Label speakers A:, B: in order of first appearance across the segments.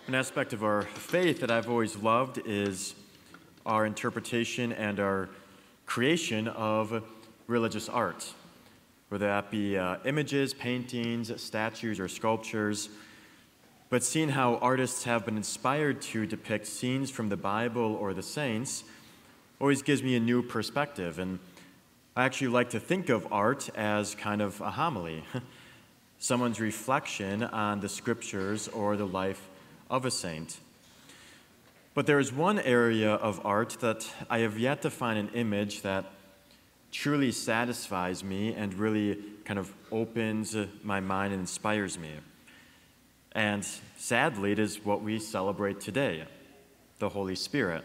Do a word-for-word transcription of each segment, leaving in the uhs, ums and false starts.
A: An aspect of our faith that I've always loved is our interpretation and our creation of religious art, whether that be uh, images, paintings, statues, or sculptures. But seeing how artists have been inspired to depict scenes from the Bible or the saints always gives me a new perspective. And I actually like to think of art as kind of a homily, someone's reflection on the scriptures or the life of a saint. But there is one area of art that I have yet to find an image that truly satisfies me and really kind of opens my mind and inspires me. And sadly, it is what we celebrate today, the Holy Spirit.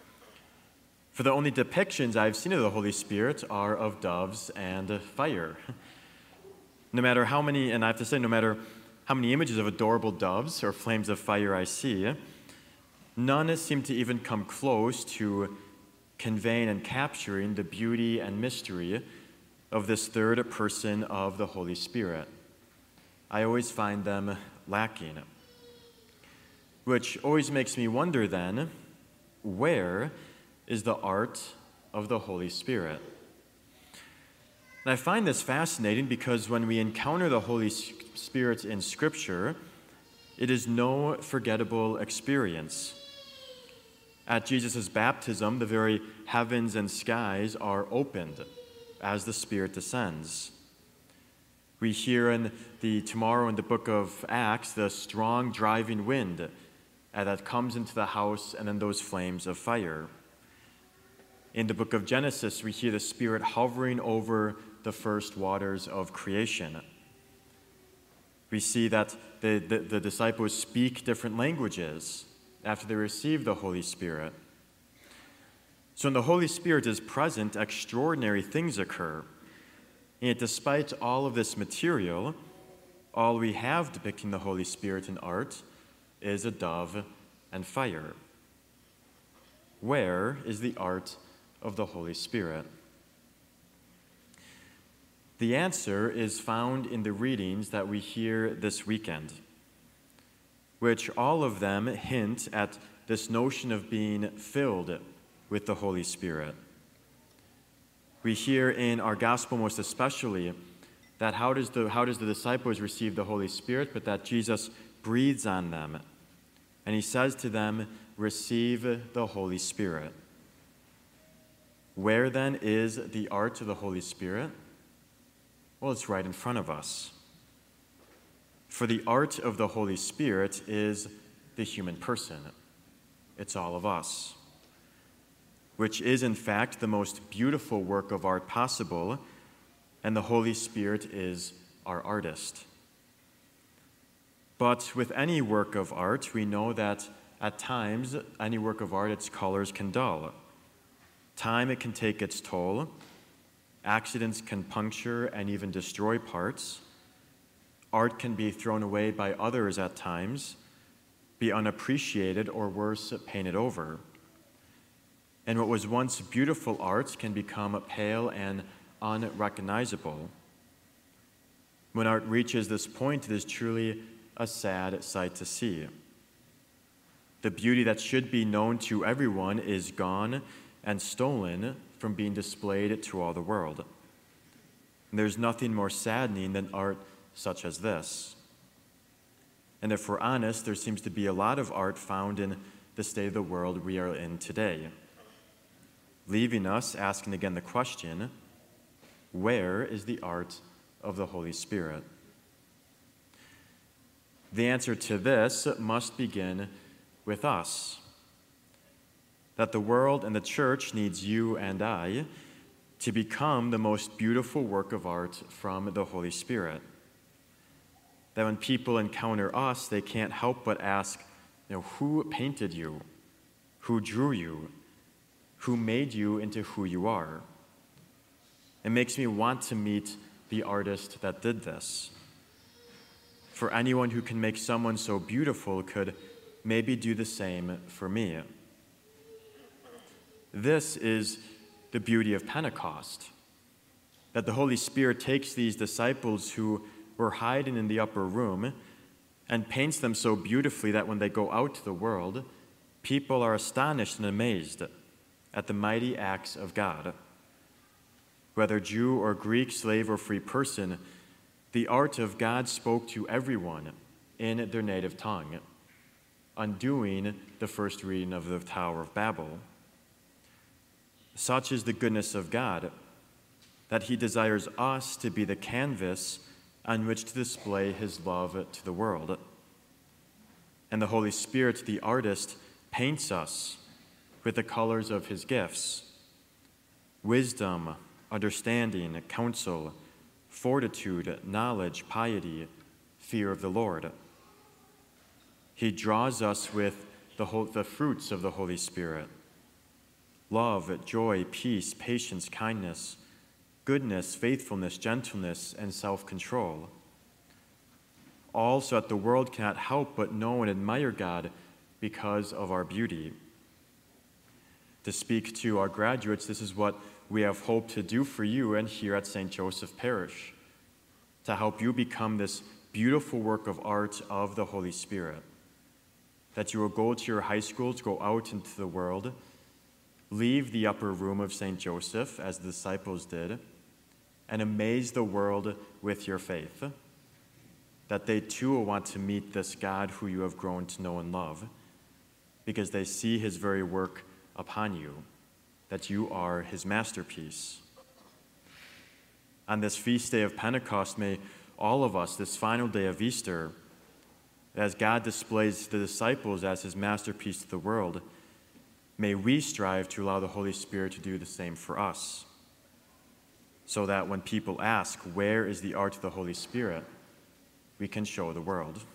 A: For the only depictions I've seen of the Holy Spirit are of doves and fire. No matter how many, and I have to say, no matter how many images of adorable doves or flames of fire I see, none seem to even come close to conveying and capturing the beauty and mystery of this third person of the Holy Spirit. I always find them lacking, which always makes me wonder then, where is the art of the Holy Spirit? And I find this fascinating because when we encounter the Holy Spirit in Scripture, it is no forgettable experience. At Jesus' baptism, the very heavens and skies are opened as the Spirit descends. We hear in the tomorrow in the book of Acts the strong driving wind that comes into the house and then those flames of fire. In the book of Genesis, we hear the Spirit hovering over the first waters of creation. We see that the, the, the disciples speak different languages after they receive the Holy Spirit. So when the Holy Spirit is present, extraordinary things occur. And yet despite all of this material, all we have depicting the Holy Spirit in art is a dove and fire. Where is the art of the Holy Spirit? The answer is found in the readings that we hear this weekend, which all of them hint at this notion of being filled with the Holy Spirit. We hear in our gospel most especially that how does the, how does the disciples receive the Holy Spirit, but that Jesus breathes on them, and he says to them, receive the Holy Spirit. Where then is the art of the Holy Spirit? Well, it's right in front of us. For the art of the Holy Spirit is the human person. It's all of us, which is in fact the most beautiful work of art possible, and the Holy Spirit is our artist. But with any work of art, we know that at times, any work of art, its colors can dull. Time, it can take its toll. Accidents can puncture and even destroy parts. Art can be thrown away by others at times, be unappreciated, or worse, painted over. And what was once beautiful art can become pale and unrecognizable. When art reaches this point, it is truly a sad sight to see. The beauty that should be known to everyone is gone and stolen from being displayed to all the world. And there's nothing more saddening than art such as this. And if we're honest, there seems to be a lot of art found in the state of the world we are in today, leaving us asking again the question, where is the art of the Holy Spirit? The answer to this must begin with us. That the world and the church needs you and I to become the most beautiful work of art from the Holy Spirit. That when people encounter us, they can't help but ask, you know, who painted you? Who drew you? Who made you into who you are? It makes me want to meet the artist that did this. For anyone who can make someone so beautiful could maybe do the same for me. This is the beauty of Pentecost, that the Holy Spirit takes these disciples who were hiding in the upper room and paints them so beautifully that when they go out to the world, people are astonished and amazed at the mighty acts of God. Whether Jew or Greek, slave or free person, the art of God spoke to everyone in their native tongue, undoing the first reading of the Tower of Babel. Such is the goodness of God, that he desires us to be the canvas on which to display his love to the world. And the Holy Spirit, the artist, paints us with the colors of his gifts: wisdom, understanding, counsel, fortitude, knowledge, piety, fear of the Lord. He draws us with the, whole, the fruits of the Holy Spirit: love, joy, peace, patience, kindness, goodness, faithfulness, gentleness, and self-control. All so that the world cannot help but know and admire God because of our beauty. To speak to our graduates, this is what we have hoped to do for you and here at Saint Joseph Parish, to help you become this beautiful work of art of the Holy Spirit, that you will go to your high schools, go out into the world, leave the upper room of Saint Joseph, as the disciples did, and amaze the world with your faith, that they too will want to meet this God who you have grown to know and love, because they see his very work upon you, that you are his masterpiece. On this feast day of Pentecost, may all of us, this final day of Easter, as God displays the disciples as his masterpiece to the world, may we strive to allow the Holy Spirit to do the same for us, so that when people ask, where is the art of the Holy Spirit, we can show the world.